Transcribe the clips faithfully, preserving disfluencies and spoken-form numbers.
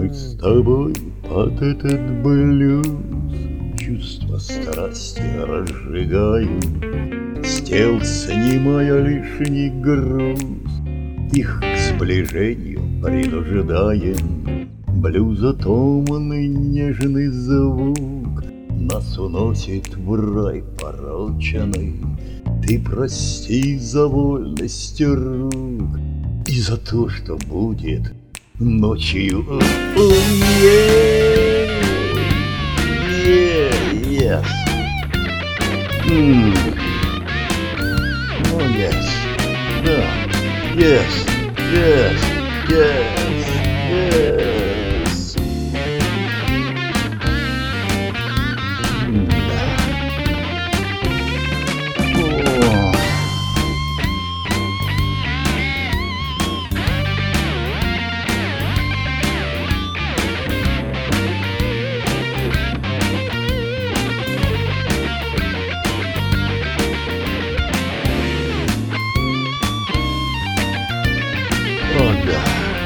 Мы с тобой под этот блюз чувства страсти разжигаем, с тел снимая лишний груз, их к сближению принуждаем. Блюза томный нежный звук нас уносит в рай пороченный. Ты прости за вольность рук и за то, что будет ночью. Oh, yeah, yeah, yes. Mm. Oh, yes. Yeah. Yes, yes, yes, yes. Mm. Oh. О, да.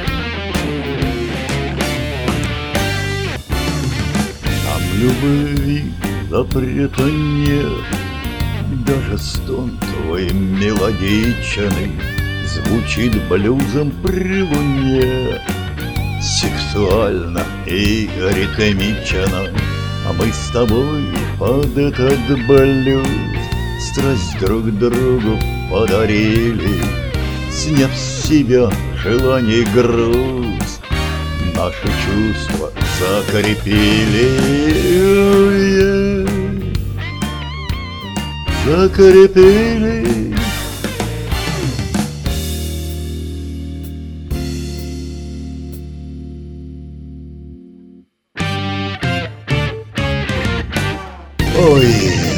Там любви запрета нет, даже стон твой мелодичный звучит блюзом при луне, сексуально и ритмично. А мы с тобой под этот блюз страсть друг другу подарили, сняв с себя желаний груз, наши чувства закрепили. Oh, yeah. Закрепили. Ой.